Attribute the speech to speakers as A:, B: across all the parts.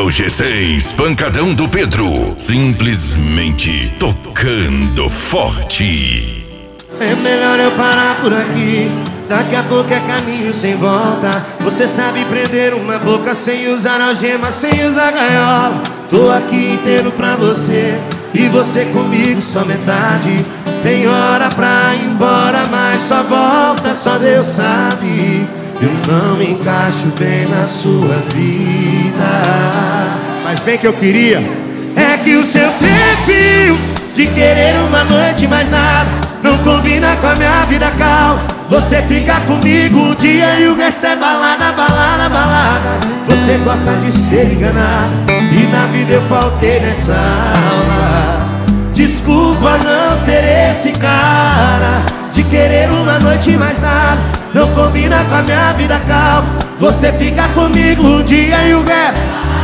A: o G6, Pancadão do Pedro, simplesmente tocando forte.
B: É melhor eu parar por aqui, daqui a pouco é caminho sem volta. Você sabe prender uma boca sem usar algema, sem usar gaiola. Tô aqui inteiro pra você, e você comigo só metade. Tem hora pra ir embora, mas só volta, só Deus sabe. Eu não me encaixo bem na sua vida, mas bem que eu queria é que o seu perfil de querer uma noite mais nada não combina com a minha vida calma. Você fica comigo um dia e o resto é balada, balada, balada. Você gosta de ser enganada e na vida eu faltei nessa aula. Desculpa não ser esse cara de querer uma noite mais nada não combina com a minha vida calma. Você fica comigo um dia e o resto.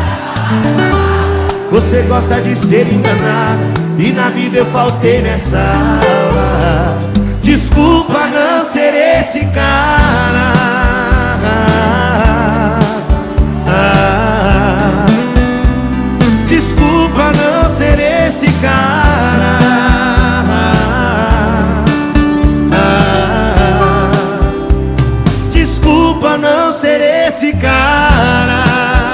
B: Você gosta de ser enganada e na vida eu faltei nessa aula. Desculpa não ser esse cara. Desculpa não ser esse cara. Desculpa não ser esse cara.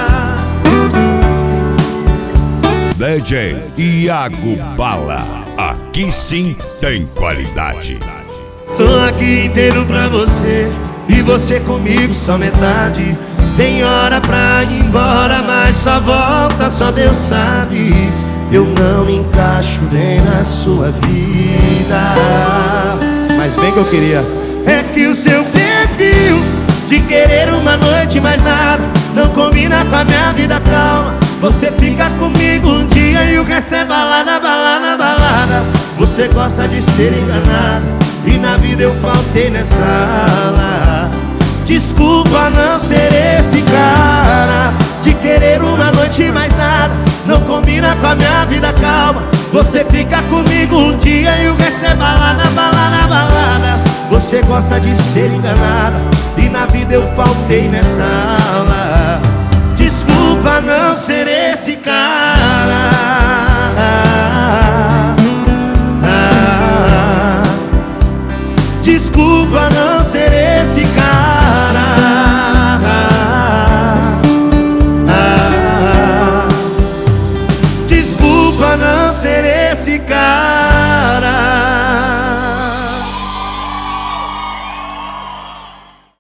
A: DJ Iago Bala, aqui sim tem qualidade.
B: Tô aqui inteiro pra você, e você comigo só metade. Tem hora pra ir embora, mas só volta, só Deus sabe. Eu não me encaixo bem na sua vida, mas bem que eu queria é que o seu perfil de querer uma noite mais nada não combina com a minha vida calma. Você fica comigo um dia e o resto é balada, balada, balada. Você gosta de ser enganada e na vida eu faltei nessa aula. Desculpa não ser esse cara de querer uma noite mais nada não combina com a minha vida calma. Você fica comigo um dia e o resto é balada, balada, balada. Você gosta de ser enganada e na vida eu faltei nessa aula. Desculpa não ser esse cara.